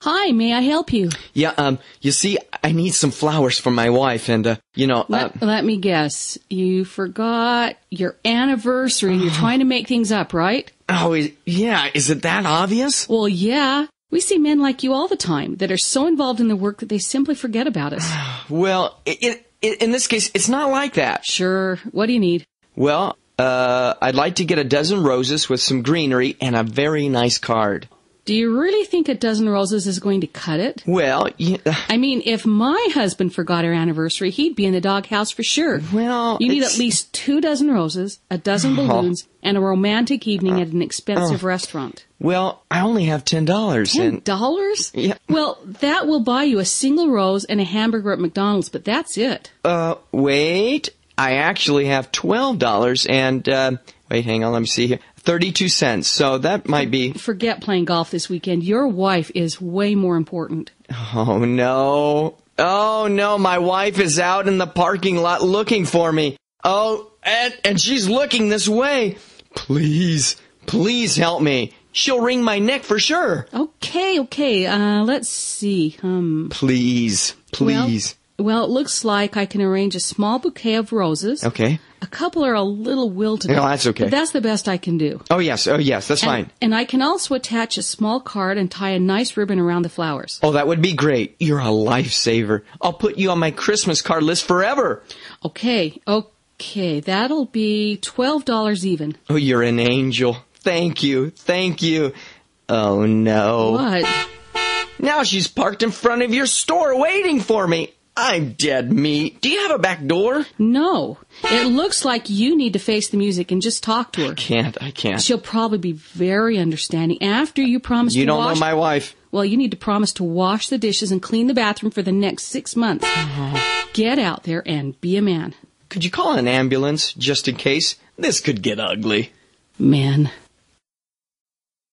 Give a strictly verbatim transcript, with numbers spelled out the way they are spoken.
Hi, may I help you? Yeah, um, you see, I need some flowers for my wife, and, uh, you know... Let, uh, let me guess. You forgot your anniversary. You're trying to make things up, right? Oh, is, yeah, is it that obvious? Well, yeah. We see men like you all the time that are so involved in their work that they simply forget about us. Well, it, it, in this case, it's not like that. Sure. What do you need? Well, uh, I'd like to get a dozen roses with some greenery and a very nice card. Do you really think a dozen roses is going to cut it? Well, yeah. I mean, if my husband forgot our anniversary, he'd be in the doghouse for sure. Well, you need it's... at least two dozen roses, a dozen balloons, oh. and a romantic evening at an expensive oh. restaurant. Well, I only have ten dollars. Ten dollars? And... Yeah. Well, that will buy you a single rose and a hamburger at McDonald's, but that's it. Uh, wait. I actually have twelve dollars and, uh, wait, hang on, let me see here. thirty-two cents, so that might be... Forget playing golf this weekend. Your wife is way more important. Oh, no. Oh, no, my wife is out in the parking lot looking for me. Oh, and, and she's looking this way. Please, please help me. She'll wring my neck for sure. Okay, okay, uh, let's see. Um, Please, please. Well, well, it looks like I can arrange a small bouquet of roses. Okay. A couple are a little wilted. No, that's okay. But that's the best I can do. Oh, yes. Oh, yes. That's and, fine. And I can also attach a small card and tie a nice ribbon around the flowers. Oh, that would be great. You're a lifesaver. I'll put you on my Christmas card list forever. Okay. Okay. That'll be twelve dollars even. Oh, you're an angel. Thank you. Thank you. Oh, no. What? Now she's parked in front of your store waiting for me. I'm dead meat. Do you have a back door? No. It looks like you need to face the music and just talk to her. I can't. I can't. She'll probably be very understanding after you promise you to wash... You don't know my wife. Well, you need to promise to wash the dishes and clean the bathroom for the next six months. Oh. Get out there and be a man. Could you call an ambulance just in case? This could get ugly. Man.